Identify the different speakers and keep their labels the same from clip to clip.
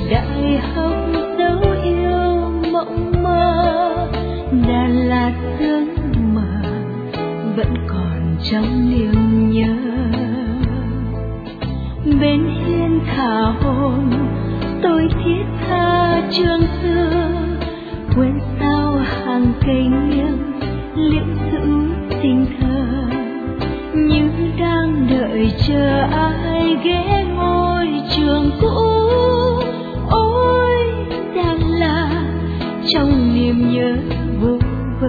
Speaker 1: đại học dấu yêu mộng mơ. Đà Lạt sương mờ vẫn còn trong niềm nhớ. Bên hiên thả hồn tôi thiết tha trường xưa, quên sao hàng cây nghiêng liễu giữ tình thơ, như đang đợi chờ ai ghé ngôi trường cũ. Ôi Đà Lạt trong niềm nhớ vô bờ.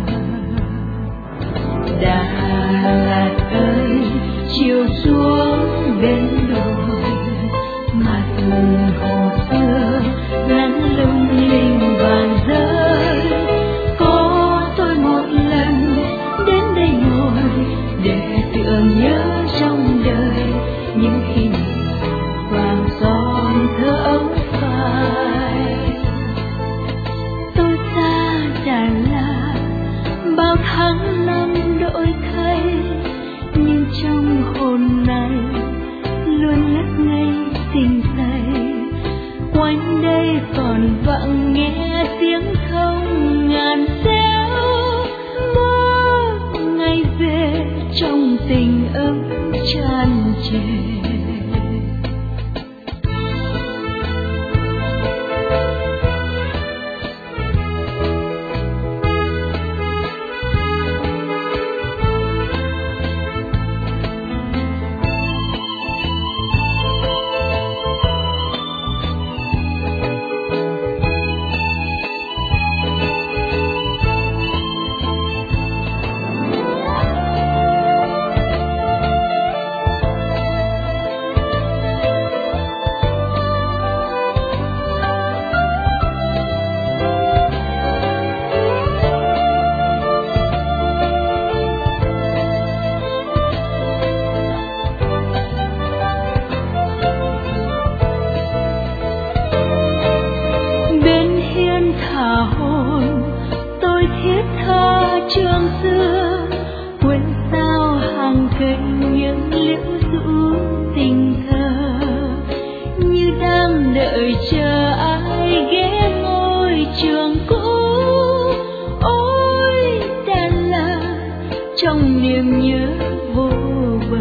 Speaker 1: Đà Lạt ơi chiều xuống bên đồi, mặt hồ xưa nắng lung linh vàng rơi. Có tôi một lần đến đây ngồi để tưởng nhớ trong đời những kỷ niệm vàng son thơ ấu phai. Tôi xa Đà Lạt bao tháng năm đổi thay, nhưng trong hồn này luôn ngất ngây tình say. Quanh đây còn vọng nghe tiếng không ngàn réo, mơ ngày về trong tình ấm tràn trề. Thả hồn tôi thiết tha trường xưa, quên sao hàng cây những liễu rũ tình thơ, như đang đợi chờ ai ghé ngôi trường cũ. Ôi Đà Lạt trong niềm nhớ vô bờ.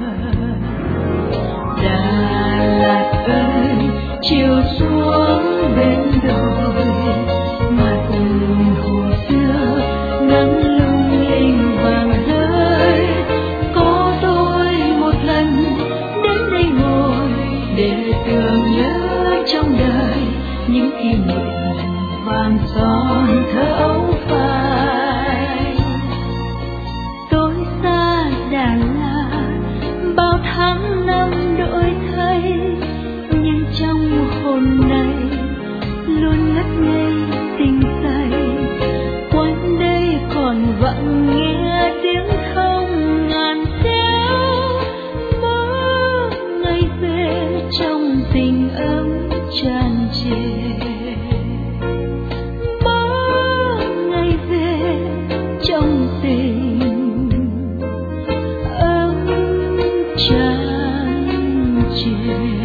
Speaker 1: Đà Lạt ơi chiều xuống bên đồi, mặt hồ xưa nắng lung linh vàng rơi. Có tôi một lần đến đây ngồi để tưởng nhớ trong đời những kỷ niệm vàng son thơ ấu phai. Tôi xa Đà Lạt bao tháng năm đổi thay, nhưng trong hồn này luôn ngất ngây tình say. Quanh đây còn vọng nghe tiếng không ngàn réo, mơ ngày về trong tình ấm tràn trề. Mơ ngày về trong tình ấm tràn trề.